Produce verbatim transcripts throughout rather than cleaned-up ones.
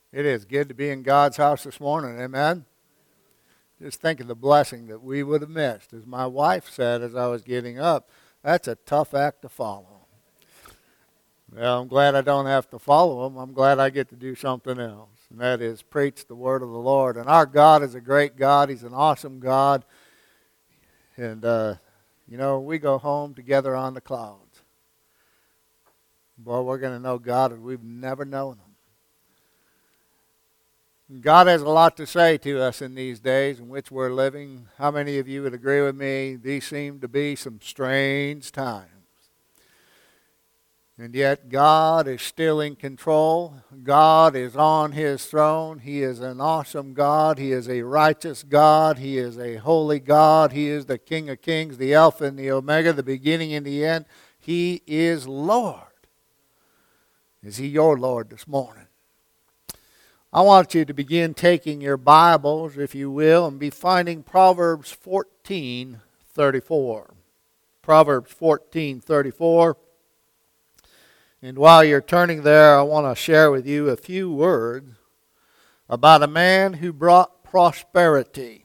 It is good to be in God's house this morning, amen? Just think of the blessing that we would have missed. As my wife said as I was getting up, that's a tough act to follow. Well, I'm glad I don't have to follow them. I'm glad I get to do something else, and that is preach the word of the Lord. And our God is a great God. He's an awesome God. And, uh, you know, we go home together on the clouds. Boy, we're going to know God as we've never known Him. God has a lot to say to us in these days in which we're living. How many of you would agree with me? These seem to be some strange times. And yet God is still in control. God is on His throne. He is an awesome God. He is a righteous God. He is a holy God. He is the King of Kings, the Alpha and the Omega, the beginning and the end. He is Lord. Is He your Lord this morning? I want you to begin taking your Bibles, if you will, and be finding Proverbs fourteen thirty-four. Proverbs fourteen thirty-four. And while you're turning there, I want to share with you a few words about a man who brought prosperity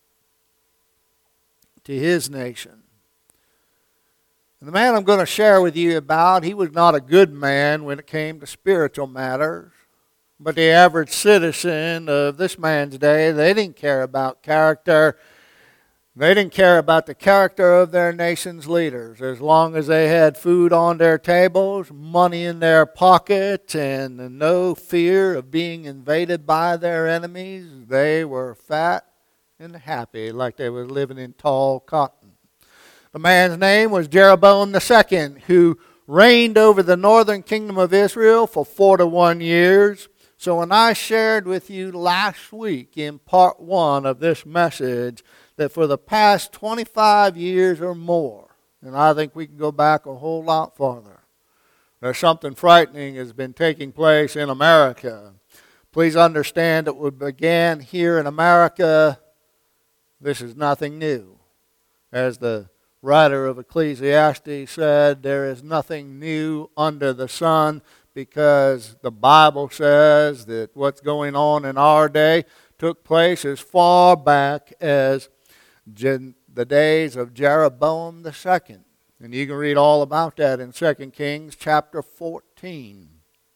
to his nation. And the man I'm going to share with you about, he was not a good man when it came to spiritual matters. But the average citizen of this man's day, they didn't care about character. They didn't care about the character of their nation's leaders. As long as they had food on their tables, money in their pocket, and no fear of being invaded by their enemies, they were fat and happy like they were living in tall cotton. The man's name was Jeroboam the Second, who reigned over the northern kingdom of Israel for forty-one years. So when I shared with you last week in part one of this message that for the past twenty-five years or more, and I think we can go back a whole lot farther, there's something frightening has been taking place in America. Please understand that we began here in America. This is nothing new. As the writer of Ecclesiastes said, there is nothing new under the sun, because the Bible says that what's going on in our day took place as far back as Gen- the days of Jeroboam the Second. And you can read all about that in Second Kings chapter fourteen.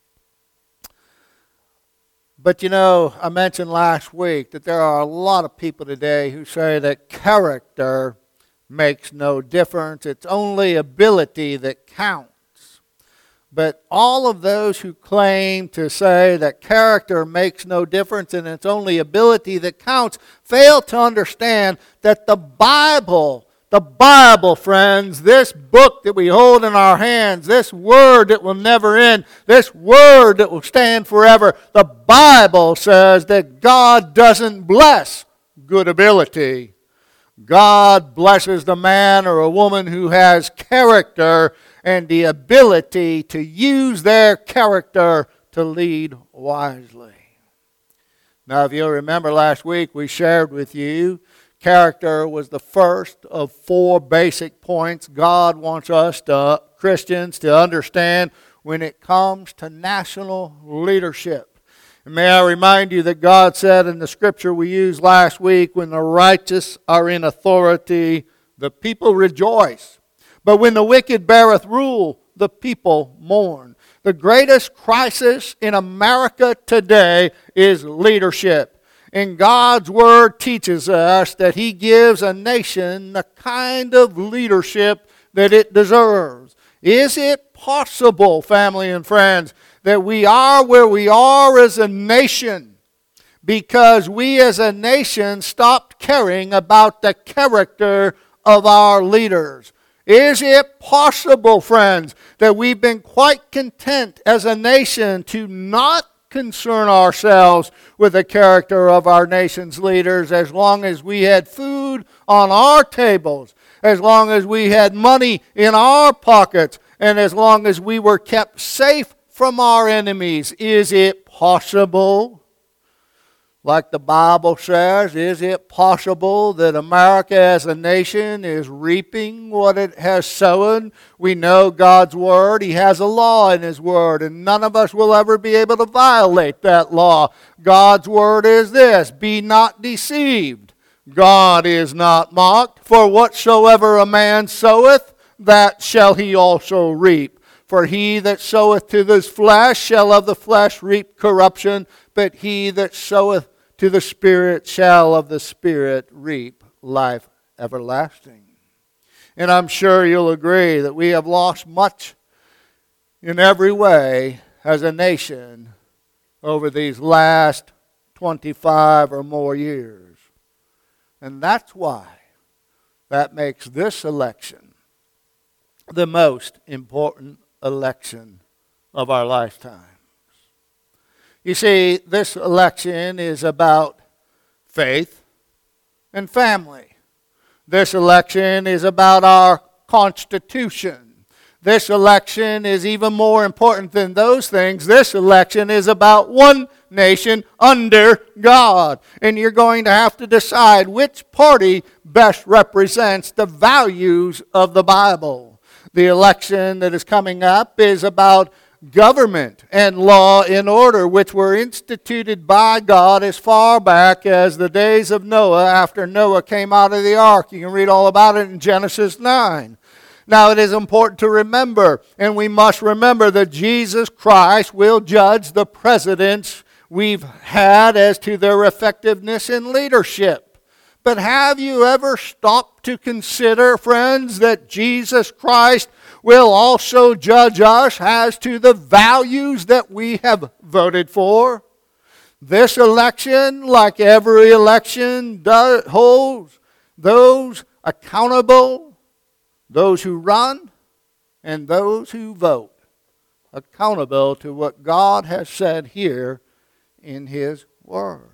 But you know, I mentioned last week that there are a lot of people today who say that character makes no difference. It's only ability that counts. But all of those who claim to say that character makes no difference and it's only ability that counts fail to understand that the Bible, the Bible, friends, this book that we hold in our hands, this word that will never end, this word that will stand forever, the Bible says that God doesn't bless good ability. God blesses the man or a woman who has character and the ability to use their character to lead wisely. Now, if you'll remember last week, we shared with you character was the first of four basic points God wants us, to, Christians, to understand when it comes to national leadership. And may I remind you that God said in the scripture we used last week, when the righteous are in authority, the people rejoice. But when the wicked beareth rule, the people mourn. The greatest crisis in America today is leadership. And God's Word teaches us that He gives a nation the kind of leadership that it deserves. Is it possible, family and friends, that we are where we are as a nation because we as a nation stopped caring about the character of our leaders? Is it possible, friends, that we've been quite content as a nation to not concern ourselves with the character of our nation's leaders as long as we had food on our tables, as long as we had money in our pockets, and as long as we were kept safe from our enemies? Is it possible? Like the Bible says, is it possible that America as a nation is reaping what it has sown? We know God's Word. He has a law in His Word, and none of us will ever be able to violate that law. God's Word is this: be not deceived. God is not mocked. For whatsoever a man soweth, that shall he also reap. For he that soweth to his flesh shall of the flesh reap corruption, but he that soweth to the Spirit shall of the Spirit reap life everlasting. And I'm sure you'll agree that we have lost much in every way as a nation over these last twenty-five or more years. And that's why that makes this election the most important election of our lifetime. You see, this election is about faith and family. This election is about our Constitution. This election is even more important than those things. This election is about one nation under God. And you're going to have to decide which party best represents the values of the Bible. The election that is coming up is about government and law and order, which were instituted by God as far back as the days of Noah, after Noah came out of the ark. You can read all about it in Genesis nine. Now, it is important to remember, and we must remember, that Jesus Christ will judge the presidents we've had as to their effectiveness in leadership. But have you ever stopped to consider, friends, that Jesus Christ will also judge us as to the values that we have voted for? This election, like every election, does, holds those accountable, those who run and those who vote, accountable to what God has said here in His Word.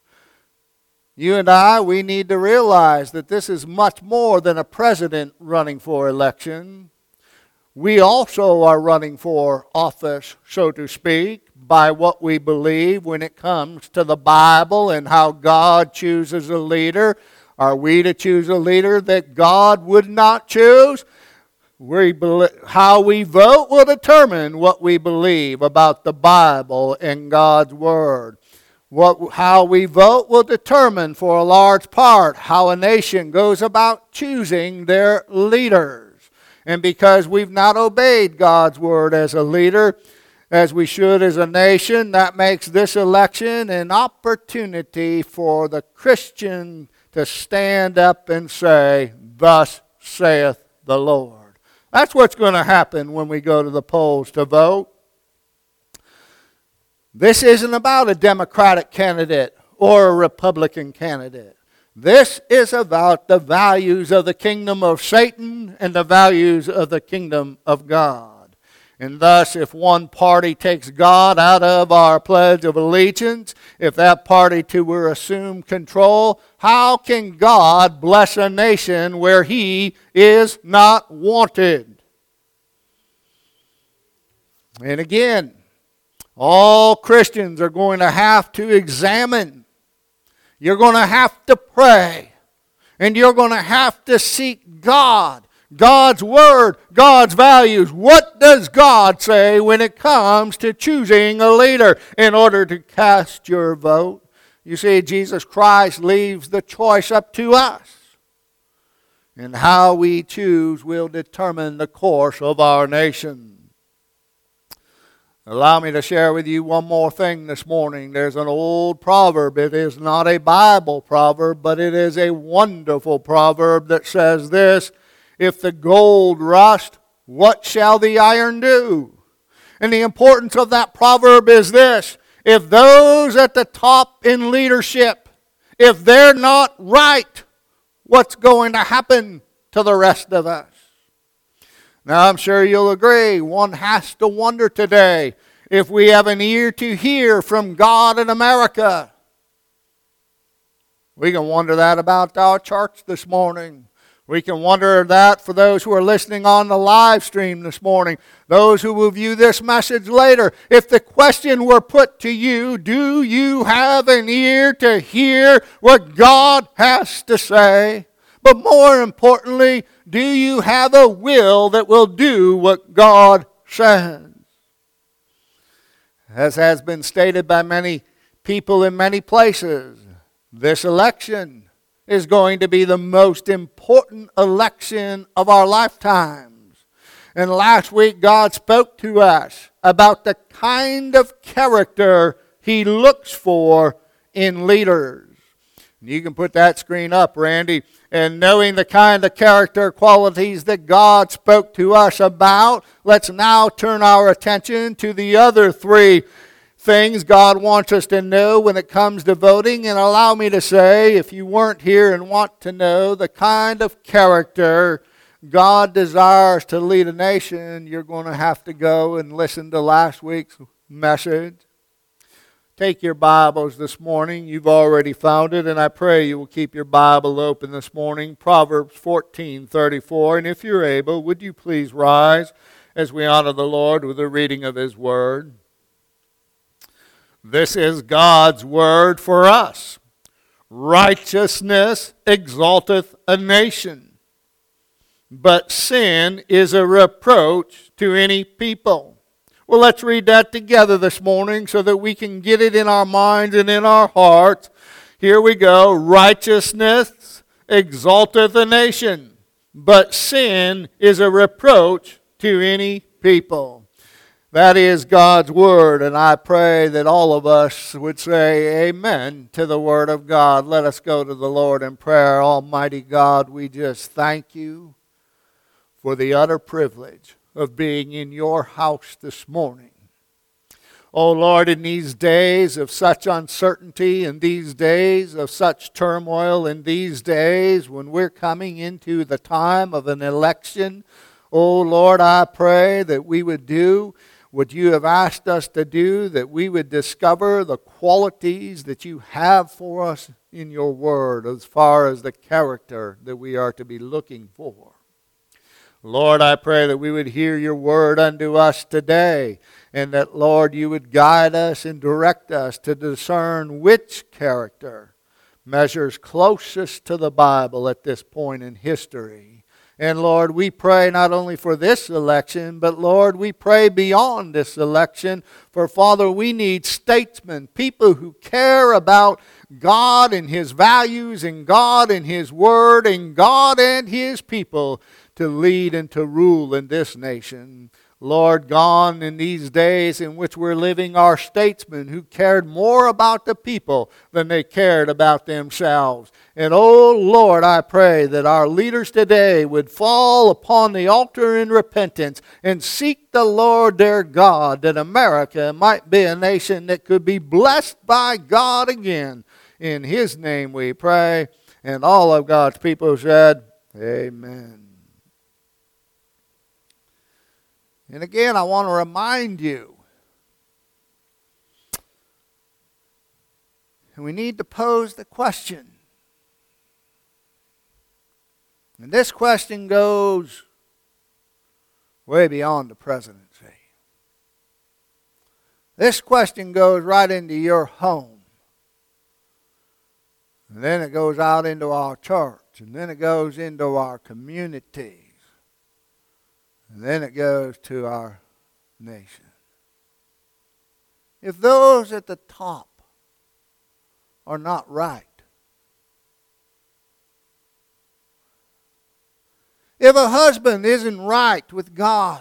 You and I, we need to realize that this is much more than a president running for election. We also are running for office, so to speak, by what we believe when it comes to the Bible and how God chooses a leader. Are we to choose a leader that God would not choose? We believe, how we vote will determine what we believe about the Bible and God's Word. What, how we vote will determine, for a large part, how a nation goes about choosing their leaders. And because we've not obeyed God's Word as a leader, as we should as a nation, that makes this election an opportunity for the Christian to stand up and say, "Thus saith the Lord." That's what's going to happen when we go to the polls to vote. This isn't about a Democratic candidate or a Republican candidate. This is about the values of the kingdom of Satan and the values of the kingdom of God. And thus, if one party takes God out of our pledge of allegiance, if that party too will assume control, how can God bless a nation where He is not wanted? And again, all Christians are going to have to examine. You're going to have to pray. And you're going to have to seek God, God's Word, God's values. What does God say when it comes to choosing a leader in order to cast your vote? You see, Jesus Christ leaves the choice up to us. And how we choose will determine the course of our nation. Allow me to share with you one more thing this morning. There's an old proverb. It is not a Bible proverb, but it is a wonderful proverb that says this: "If the gold rust, what shall the iron do?" And the importance of that proverb is this: if those at the top in leadership, if they're not right, what's going to happen to the rest of us? Now, I'm sure you'll agree, one has to wonder today if we have an ear to hear from God in America. We can wonder that about our church this morning. We can wonder that for those who are listening on the live stream this morning, those who will view this message later. If the question were put to you, do you have an ear to hear what God has to say? But more importantly, do you have a will that will do what God says? As has been stated by many people in many places, this election is going to be the most important election of our lifetimes. And last week God spoke to us about the kind of character He looks for in leaders. You can put that screen up, Randy. And knowing the kind of character qualities that God spoke to us about, let's now turn our attention to the other three things God wants us to know when it comes to voting. And allow me to say, if you weren't here and want to know the kind of character God desires to lead a nation, you're going to have to go and listen to last week's message. Take your Bibles this morning. You've already found it, and I pray you will keep your Bible open this morning. Proverbs fourteen thirty-four. And if you're able, would you please rise as we honor the Lord with the reading of His Word. This is God's Word for us. Righteousness exalteth a nation, but sin is a reproach to any people. Well, let's read that together this morning so that we can get it in our minds and in our hearts. Here we go. Righteousness exalteth a nation, but sin is a reproach to any people. That is God's Word, and I pray that all of us would say amen to the Word of God. Let us go to the Lord in prayer. Almighty God, we just thank you for the utter privilege of being in your house this morning. Oh Lord, in these days of such uncertainty, in these days of such turmoil, in these days when we're coming into the time of an election, oh Lord, I pray that we would do what you have asked us to do, that we would discover the qualities that you have for us in your word as far as the character that we are to be looking for. Lord, I pray that we would hear your word unto us today, and that, Lord, you would guide us and direct us to discern which character measures closest to the Bible at this point in history. And Lord, we pray not only for this election, but Lord, we pray beyond this election. For Father, we need statesmen, people who care about God and His values, and God and His Word, and God and His people, to lead and to rule in this nation. Lord, gone in these days in which we're living are statesmen who cared more about the people than they cared about themselves. And oh Lord, I pray that our leaders today would fall upon the altar in repentance and seek the Lord their God, that America might be a nation that could be blessed by God again. In His name we pray. And all of God's people said, amen. And again, I want to remind you, and we need to pose the question. And this question goes way beyond the presidency. This question goes right into your home. And then it goes out into our church. And then it goes into our community. And then it goes to our nation. If those at the top are not right, if a husband isn't right with God,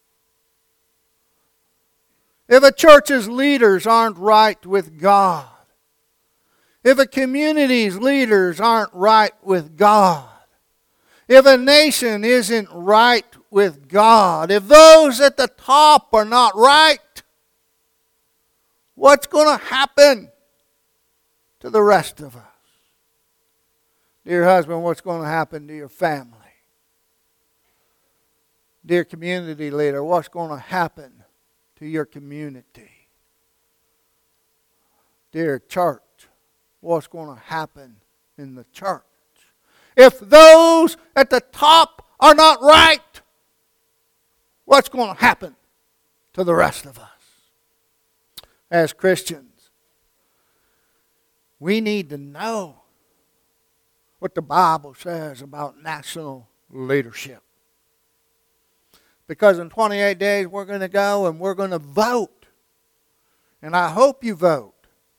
if a church's leaders aren't right with God, if a community's leaders aren't right with God, if a nation isn't right with God, if those at the top are not right, what's going to happen to the rest of us? Dear husband, what's going to happen to your family? Dear community leader, what's going to happen to your community? Dear church, what's going to happen in the church? if those at the top are not right, what's going to happen to the rest of us? As Christians, we need to know what the Bible says about national leadership. Because in twenty-eight days we're going to go and we're going to vote. And I hope you vote.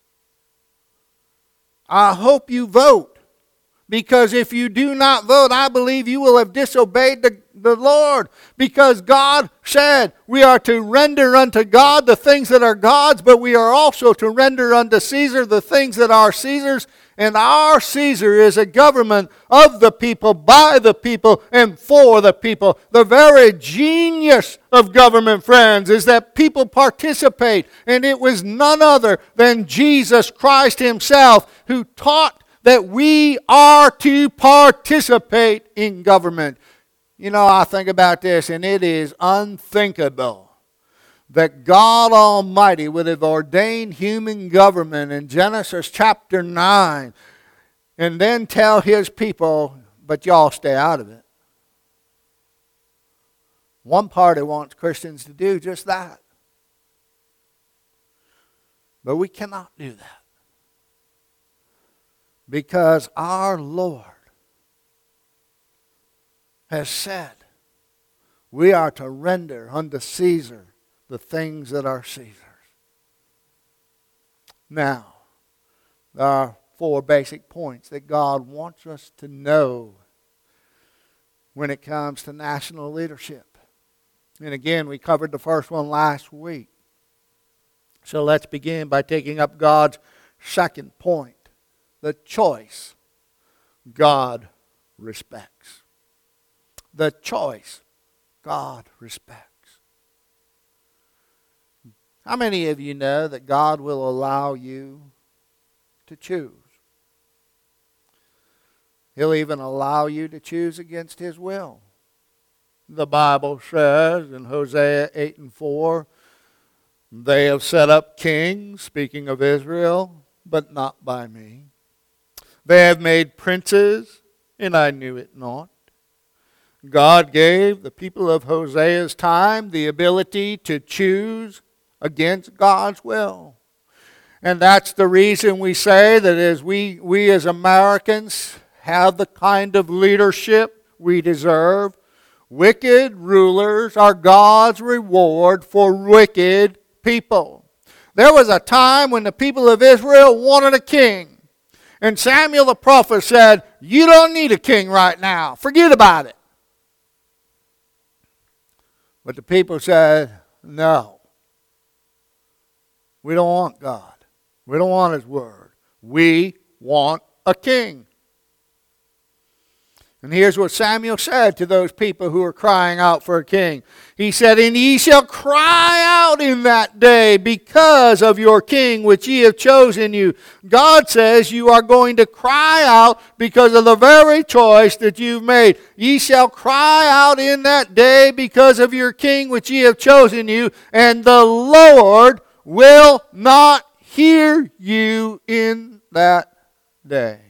I hope you vote. Because if you do not vote, I believe you will have disobeyed the, the Lord. Because God said we are to render unto God the things that are God's, but we are also to render unto Caesar the things that are Caesar's. And our Caesar is a government of the people, by the people, and for the people. The very genius of government, friends, is that people participate. And it was none other than Jesus Christ himself who taught that we are to participate in government. You know, I think about this, and it is unthinkable that God Almighty would have ordained human government in Genesis chapter nine and then tell his people, but y'all stay out of it. One party wants Christians to do just that. But we cannot do that. Because our Lord has said we are to render unto Caesar the things that are Caesar's. Now, there are four basic points that God wants us to know when it comes to national leadership. And again, we covered the first one last week. So let's begin by taking up God's second point. The choice God respects. The choice God respects. How many of you know that God will allow you to choose? He'll even allow you to choose against his will. The Bible says in Hosea eight and four, they have set up kings, speaking of Israel, but not by me. They have made princes, and I knew it not. God gave the people of Hosea's time the ability to choose against God's will. And that's the reason we say that as we, we as Americans have the kind of leadership we deserve, wicked rulers are God's reward for wicked people. There was a time when the people of Israel wanted a king. And Samuel the prophet said, you don't need a king right now. Forget about it. But the people said, no. We don't want God. We don't want his word. We want a king. And here's what Samuel said to those people who were crying out for a king. He said, and ye shall cry out in that day because of your king which ye have chosen you. God says you are going to cry out because of the very choice that you've made. Ye shall cry out in that day because of your king which ye have chosen you, and the Lord will not hear you in that day.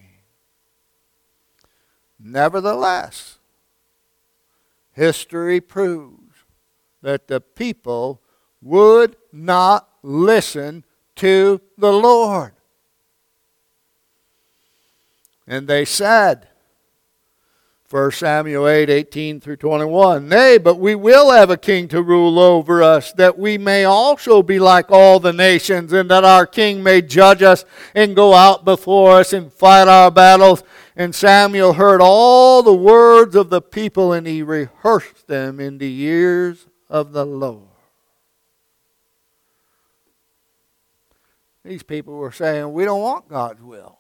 Nevertheless, history proves that the people would not listen to the Lord. And they said, First Samuel eight, eighteen through twenty-one, nay, but we will have a king to rule over us, that we may also be like all the nations, and that our king may judge us and go out before us and fight our battles. And Samuel heard all the words of the people, and he rehearsed them in the ears of the Lord. These people were saying, we don't want God's will.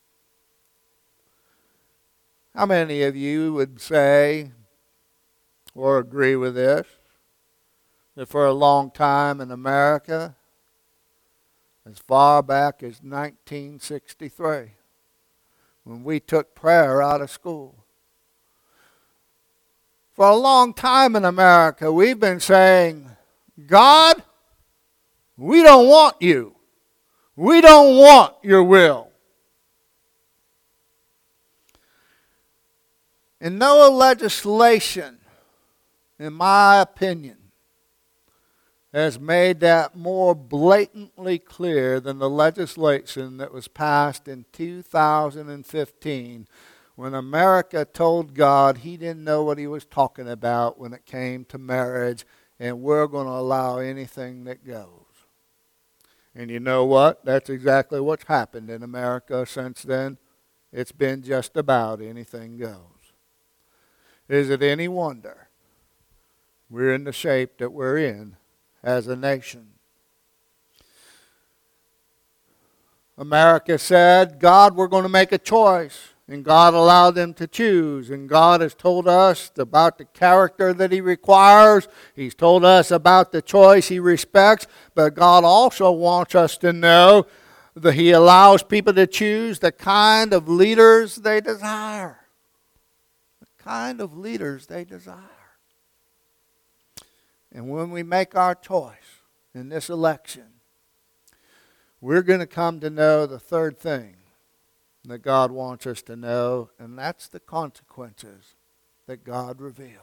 How many of you would say or agree with this, that for a long time in America, as far back as nineteen sixty-three, when we took prayer out of school, for a long time in America, we've been saying, God, we don't want you. We don't want your will. And no legislation, in my opinion, has made that more blatantly clear than the legislation that was passed in two thousand fifteen when America told God he didn't know what he was talking about when it came to marriage, and we're going to allow anything that goes. And you know what? That's exactly what's happened in America since then. It's been just about anything goes. Is it any wonder we're in the shape that we're in as a nation? America said, God, we're going to make a choice. And God allowed them to choose. And God has told us about the character that He requires. He's told us about the choice He respects. But God also wants us to know that He allows people to choose the kind of leaders they desire. The kind of leaders they desire. And when we make our choice in this election, we're going to come to know the third thing that God wants us to know, and that's the consequences that God reveals.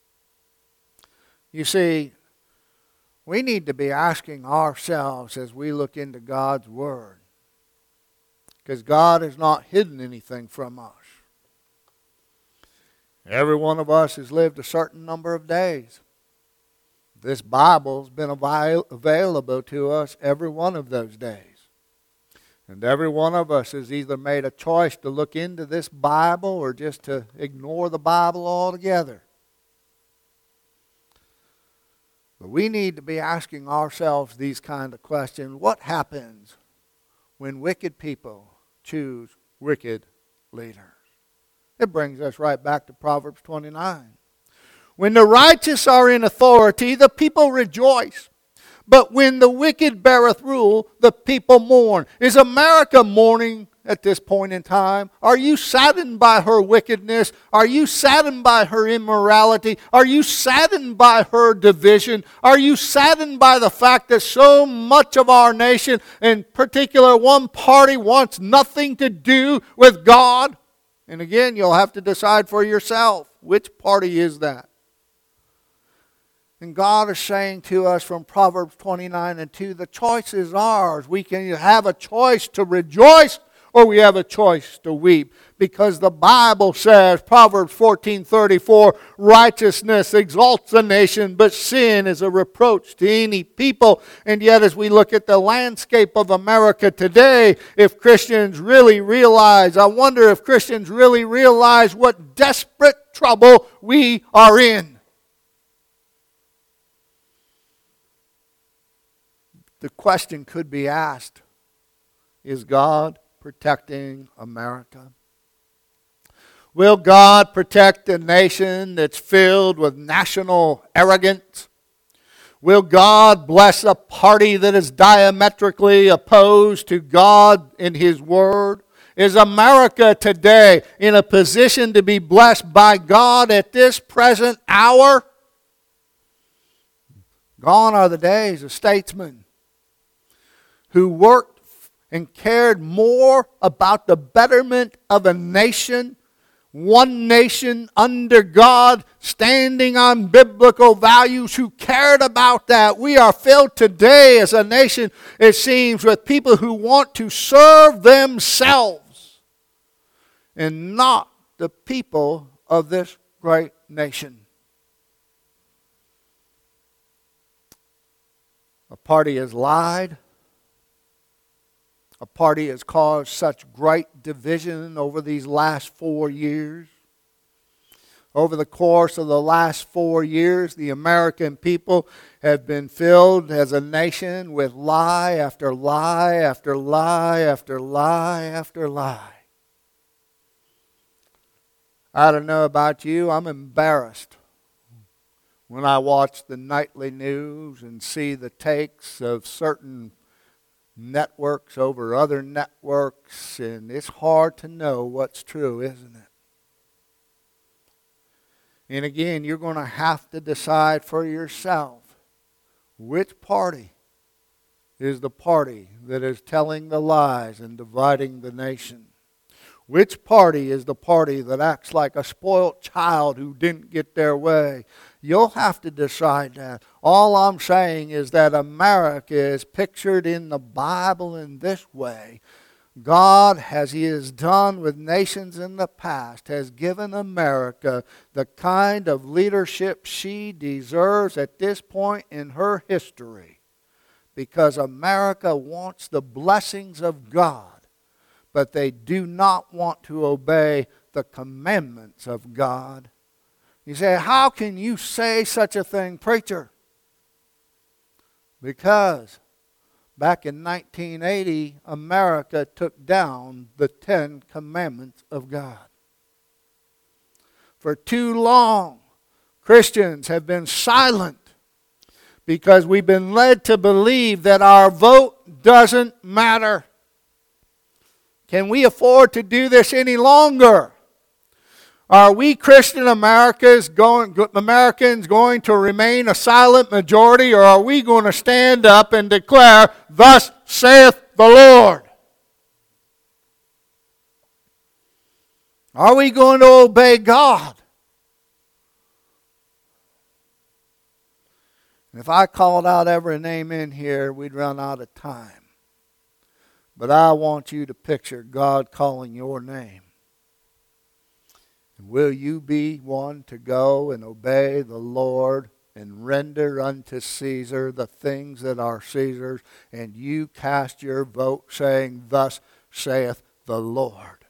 You see, we need to be asking ourselves as we look into God's Word, because God has not hidden anything from us. Every one of us has lived a certain number of days. This Bible's been avail- available to us every one of those days. And every one of us has either made a choice to look into this Bible or just to ignore the Bible altogether. But we need to be asking ourselves these kind of questions. What happens when wicked people choose wicked leaders? It brings us right back to Proverbs twenty-nine. When the righteous are in authority, the people rejoice. But when the wicked beareth rule, the people mourn. Is America mourning at this point in time? Are you saddened by her wickedness? Are you saddened by her immorality? Are you saddened by her division? Are you saddened by the fact that so much of our nation, in particular one party, wants nothing to do with God? And again, you'll have to decide for yourself, which party is that? And God is saying to us from Proverbs twenty-nine and two, the choice is ours. We can have a choice to rejoice or we have a choice to weep. Because the Bible says, Proverbs fourteen thirty-four, righteousness exalts a nation, but sin is a reproach to any people. And yet as we look at the landscape of America today, if Christians really realize, I wonder if Christians really realize what desperate trouble we are in. The question could be asked, is God protecting America? Will God protect a nation that's filled with national arrogance? Will God bless a party that is diametrically opposed to God in His Word? Is America today in a position to be blessed by God at this present hour? Gone are the days of statesmen who worked and cared more about the betterment of a nation, one nation under God, standing on biblical values, who cared about that. We are filled today as a nation, it seems, with people who want to serve themselves and not the people of this great nation. A party has lied. A party has caused such great division over these last four years. Over the course of the last four years, the American people have been filled as a nation with lie after lie after lie after lie after lie. I don't know about you, I'm embarrassed when I watch the nightly news and see the takes of certain networks over other networks, and it's hard to know what's true, isn't it? And again, you're going to have to decide for yourself which party is the party that is telling the lies and dividing the nation. Which party is the party that acts like a spoiled child who didn't get their way? You'll have to decide that. All I'm saying is that America is pictured in the Bible in this way. God, as He has done with nations in the past, has given America the kind of leadership she deserves at this point in her history. Because America wants the blessings of God, but they do not want to obey the commandments of God. You say, how can you say such a thing, preacher? Because back in nineteen eighty, America took down the Ten Commandments of God. For too long, Christians have been silent because we've been led to believe that our vote doesn't matter. Can we afford to do this any longer? Are we Christian Americans going, Americans going to remain a silent majority, or are we going to stand up and declare, "Thus saith the Lord"? Are we going to obey God? If I called out every name in here, we'd run out of time. But I want you to picture God calling your name. And will you be one to go and obey the Lord and render unto Caesar the things that are Caesar's, and you cast your vote saying, "Thus saith the Lord"?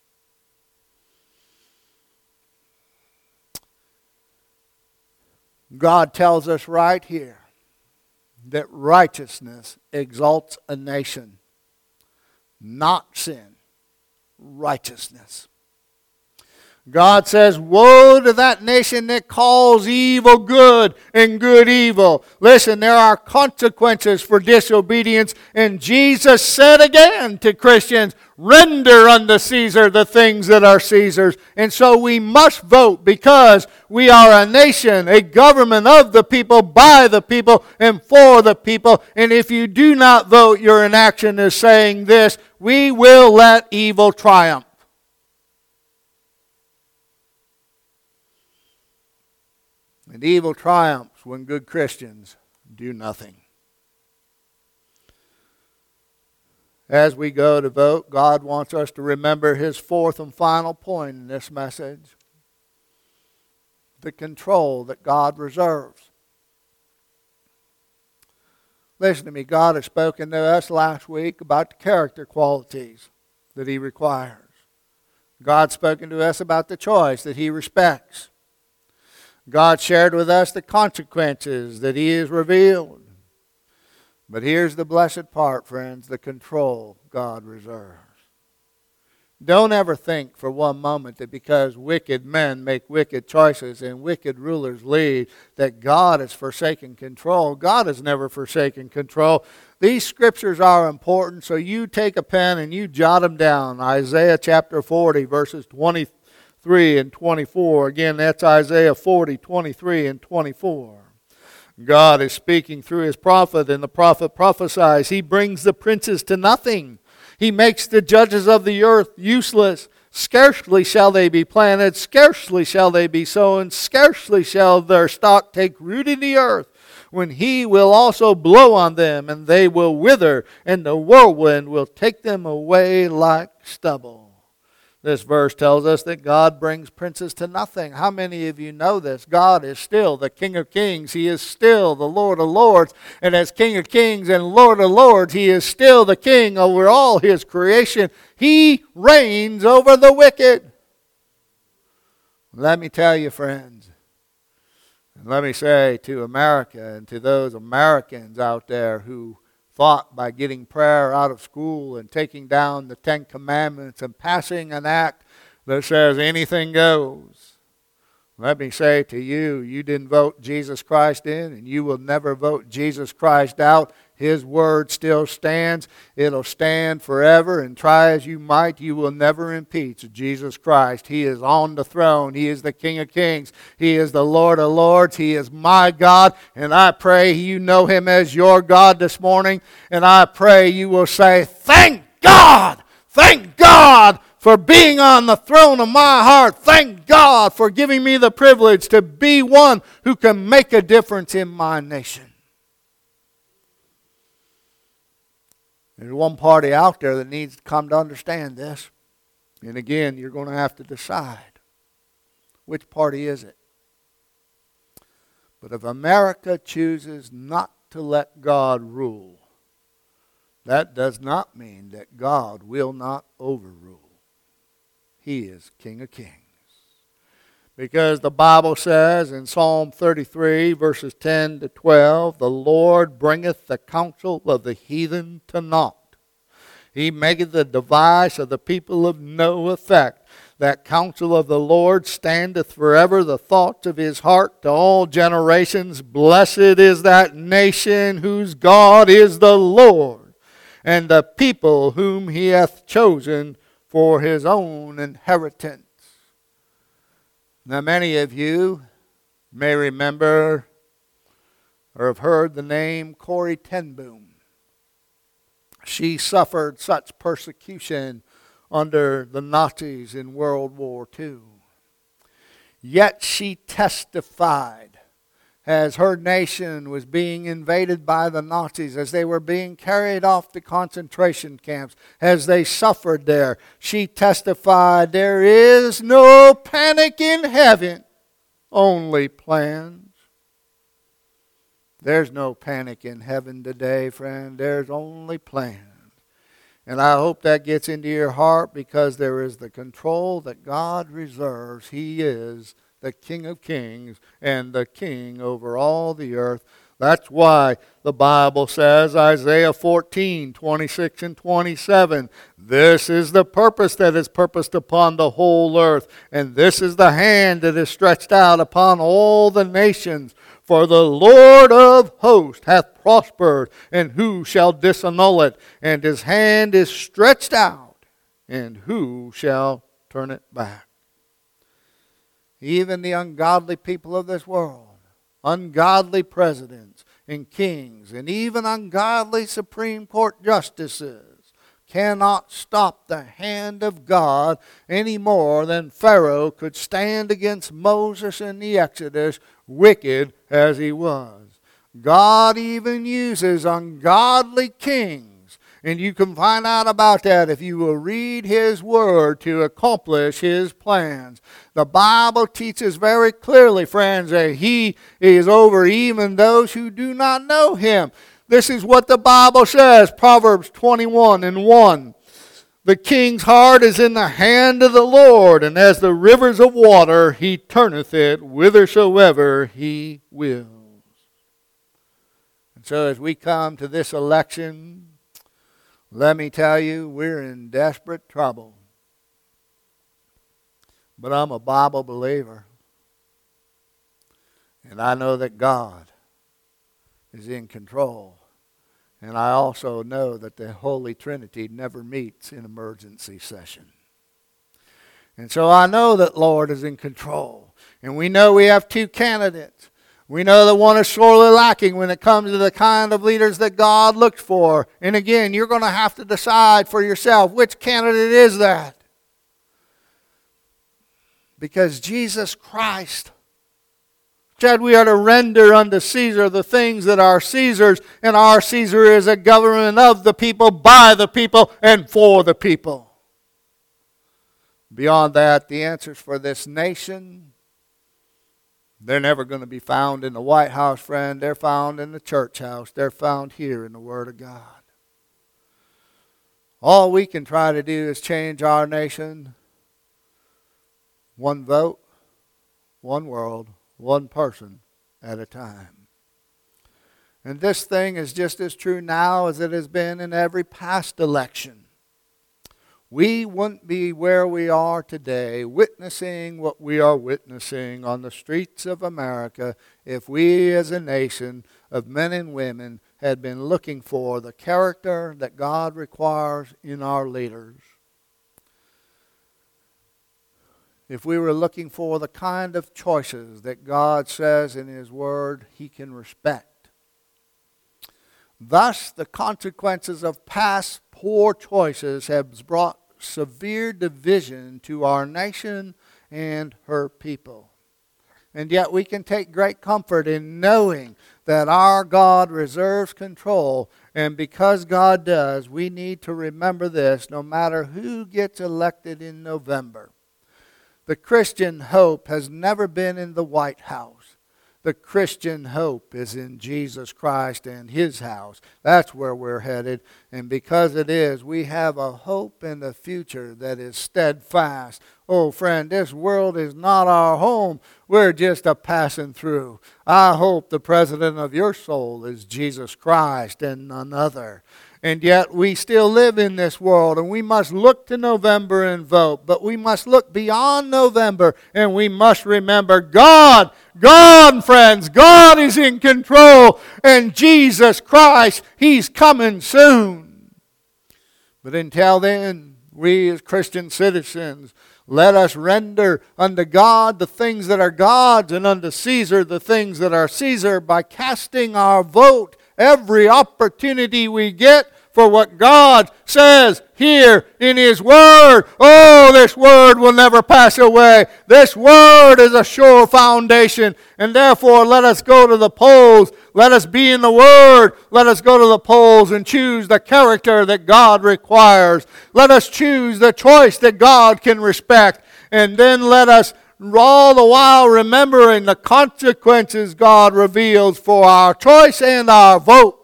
God tells us right here that righteousness exalts a nation. Not sin, righteousness. God says, woe to that nation that calls evil good and good evil. Listen, there are consequences for disobedience. And Jesus said again to Christians, render unto Caesar the things that are Caesar's. And so we must vote because we are a nation, a government of the people, by the people, and for the people. And if you do not vote, your inaction is saying this: we will let evil triumph. And evil triumphs when good Christians do nothing. As we go to vote, God wants us to remember His fourth and final point in this message: the control that God reserves. Listen to me, God has spoken to us last week about the character qualities that He requires. God's spoken to us about the choice that He respects. God shared with us the consequences that He has revealed. But here's the blessed part, friends: the control God reserves. Don't ever think for one moment that because wicked men make wicked choices and wicked rulers lead, that God has forsaken control. God has never forsaken control. These scriptures are important, so you take a pen and you jot them down. Isaiah chapter forty, verses twenty-three and twenty-four. Again, that's Isaiah forty, twenty-three and twenty-four. God is speaking through His prophet, and the prophet prophesies. He brings the princes to nothing. He makes the judges of the earth useless. Scarcely shall they be planted, scarcely shall they be sown, scarcely shall their stock take root in the earth, when He will also blow on them, and they will wither, and the whirlwind will take them away like stubble. This verse tells us that God brings princes to nothing. How many of you know this? God is still the King of Kings. He is still the Lord of Lords. And as King of Kings and Lord of Lords, He is still the King over all His creation. He reigns over the wicked. Let me tell you, friends, and let me say to America and to those Americans out there who fought by getting prayer out of school and taking down the Ten Commandments and passing an act that says anything goes. Let me say to you, you didn't vote Jesus Christ in, and you will never vote Jesus Christ out. His word still stands. It'll stand forever, and try as you might, you will never impeach Jesus Christ. He is on the throne. He is the King of Kings. He is the Lord of Lords. He is my God, and I pray you know Him as your God this morning, and I pray you will say, thank God, thank God for for being on the throne of my heart. Thank God for giving me the privilege to be one who can make a difference in my nation. There's one party out there that needs to come to understand this. And again, you're going to have to decide. Which party is it? But if America chooses not to let God rule, that does not mean that God will not overrule. He is King of Kings. Because the Bible says in Psalm thirty-three, verses ten to twelve, the Lord bringeth the counsel of the heathen to naught. He maketh the device of the people of no effect. That counsel of the Lord standeth forever, the thoughts of his heart to all generations. Blessed is that nation whose God is the Lord, and the people whom he hath chosen for his own inheritance. Now many of you may remember or have heard the name Corrie ten Boom. She suffered such persecution under the Nazis in World War Two. Yet she testified as her nation was being invaded by the Nazis, as they were being carried off to concentration camps, as they suffered there. She testified, there is no panic in heaven, only plans. There's no panic in heaven today, friend. There's only plans. And I hope that gets into your heart, because there is the control that God reserves. He is the King of Kings and the King over all the earth. That's why the Bible says, Isaiah fourteen, twenty-six and twenty-seven, this is the purpose that is purposed upon the whole earth, and this is the hand that is stretched out upon all the nations. For the Lord of hosts hath prospered, and who shall disannul it? And his hand is stretched out, and who shall turn it back? Even the ungodly people of this world, ungodly presidents and kings, and even ungodly Supreme Court justices cannot stop the hand of God any more than Pharaoh could stand against Moses in the Exodus, wicked as he was. God even uses ungodly kings, and you can find out about that if you will read his word to accomplish his plans. The Bible teaches very clearly, friends, that he is over even those who do not know him. This is what the Bible says, Proverbs twenty-one and one. The king's heart is in the hand of the Lord, and as the rivers of water, he turneth it whithersoever he wills. And so as we come to this election, let me tell you, we're in desperate trouble. But I'm a Bible believer, and I know that God is in control. And I also know that the Holy Trinity never meets in emergency session. And so I know that Lord is in control. And we know we have two candidates. We know that one is sorely lacking when it comes to the kind of leaders that God looks for. And again, you're going to have to decide for yourself, which candidate is that? Because Jesus Christ said we are to render unto Caesar the things that are Caesar's, and our Caesar is a government of the people, by the people, and for the people. Beyond that, the answers for this nation, they're never going to be found in the White House, friend. They're found in the church house. They're found here in the Word of God. All we can try to do is change our nation. One vote, one world, one person at a time. And this thing is just as true now as it has been in every past election. We wouldn't be where we are today, witnessing what we are witnessing on the streets of America, if we as a nation of men and women had been looking for the character that God requires in our leaders. If we were looking for the kind of choices that God says in his word he can respect. Thus, the consequences of past poor choices have brought severe division to our nation and her people. And yet we can take great comfort in knowing that our God reserves control. And because God does, we need to remember this no matter who gets elected in November. The Christian hope has never been in the White House. The Christian hope is in Jesus Christ and His house. That's where we're headed. And because it is, we have a hope in the future that is steadfast. Oh, friend, this world is not our home. We're just a passing through. I hope the president of your soul is Jesus Christ and none other. And yet we still live in this world, and we must look to November and vote. But we must look beyond November, and we must remember God, God, friends, God is in control, and Jesus Christ, He's coming soon. But until then, we as Christian citizens, let us render unto God the things that are God's, and unto Caesar the things that are Caesar, by casting our vote every opportunity we get for what God says here in His Word. Oh, this Word will never pass away. This Word is a sure foundation. And therefore, let us go to the polls. Let us be in the Word. Let us go to the polls and choose the character that God requires. Let us choose the choice that God can respect. And then let us all the while remembering the consequences God reveals for our choice and our vote.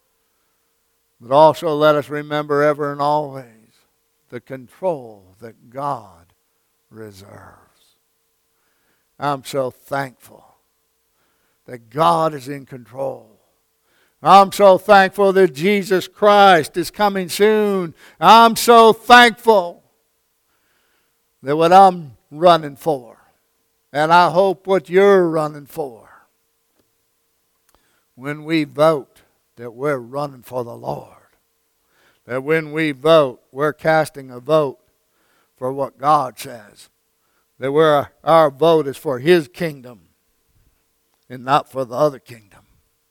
But also let us remember ever and always the control that God reserves. I'm so thankful that God is in control. I'm so thankful that Jesus Christ is coming soon. I'm so thankful that what I'm running for, and I hope what you're running for, when we vote, that we're running for the Lord. That when we vote, we're casting a vote for what God says. That we're, our vote is for His kingdom and not for the other kingdom.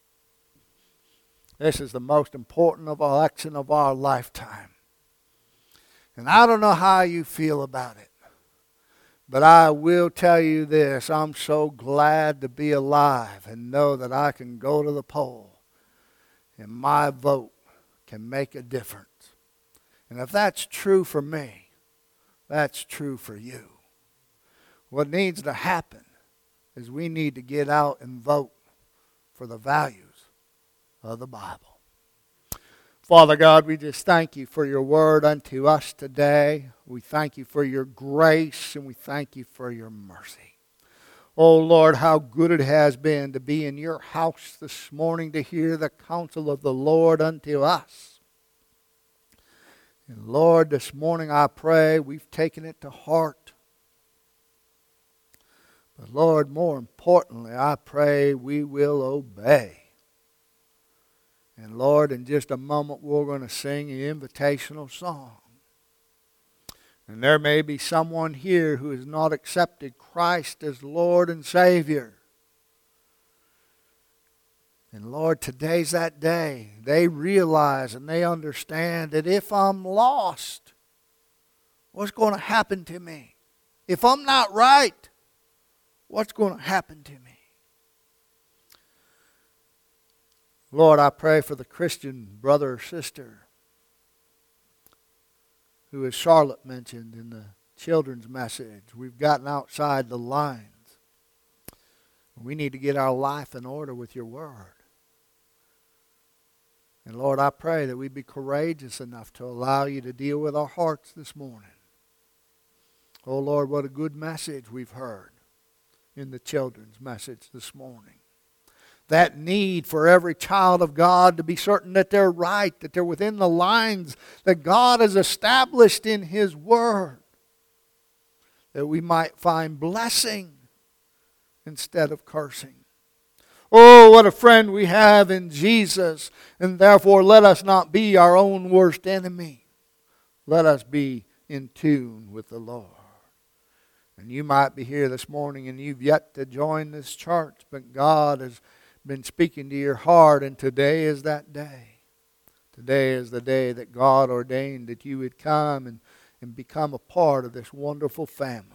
This is the most important of election of our lifetime. And I don't know how you feel about it, but I will tell you this. I'm so glad to be alive and know that I can go to the poll and my vote can make a difference. And if that's true for me, that's true for you. What needs to happen is we need to get out and vote for the values of the Bible. Father God, we just thank You for Your word unto us today. We thank You for Your grace, and we thank You for Your mercy. Oh Lord, how good it has been to be in Your house this morning to hear the counsel of the Lord unto us. And Lord, this morning I pray we've taken it to heart. But Lord, more importantly, I pray we will obey. And Lord, in just a moment we're going to sing an invitational song. And there may be someone here who has not accepted Christ as Lord and Savior. And Lord, today's that day. They realize and they understand that if I'm lost, what's going to happen to me? If I'm not right, what's going to happen to me? Lord, I pray for the Christian brother or sister who, as Charlotte mentioned in the children's message, we've gotten outside the lines. We need to get our life in order with Your word. And Lord, I pray that we be courageous enough to allow You to deal with our hearts this morning. Oh Lord, what a good message we've heard in the children's message this morning. That need for every child of God to be certain that they're right, that they're within the lines that God has established in His Word. That we might find blessing instead of cursing. Oh, what a friend we have in Jesus. And therefore let us not be our own worst enemy. Let us be in tune with the Lord. And you might be here this morning and you've yet to join this church, but God has been speaking to your heart, and today is that day. Today is the day that God ordained that you would come and, and become a part of this wonderful family.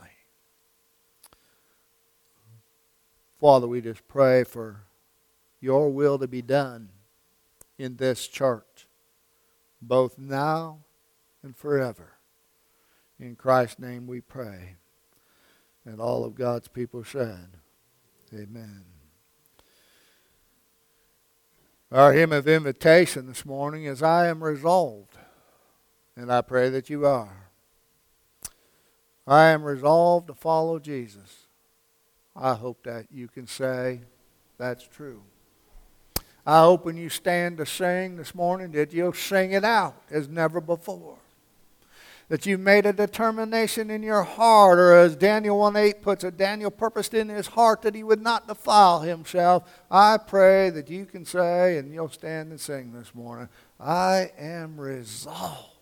Father, we just pray for your will to be done in this church, both now and forever. In Christ's name we pray. And all of God's people said, amen. Our hymn of invitation this morning is I Am Resolved, and I pray that you are. I am resolved to follow Jesus. I hope that you can say that's true. I hope when you stand to sing this morning that you'll sing it out as never before. That you've made a determination in your heart, or as Daniel one eight puts it, Daniel purposed in his heart that he would not defile himself. I pray that you can say, and you'll stand and sing this morning, I am resolved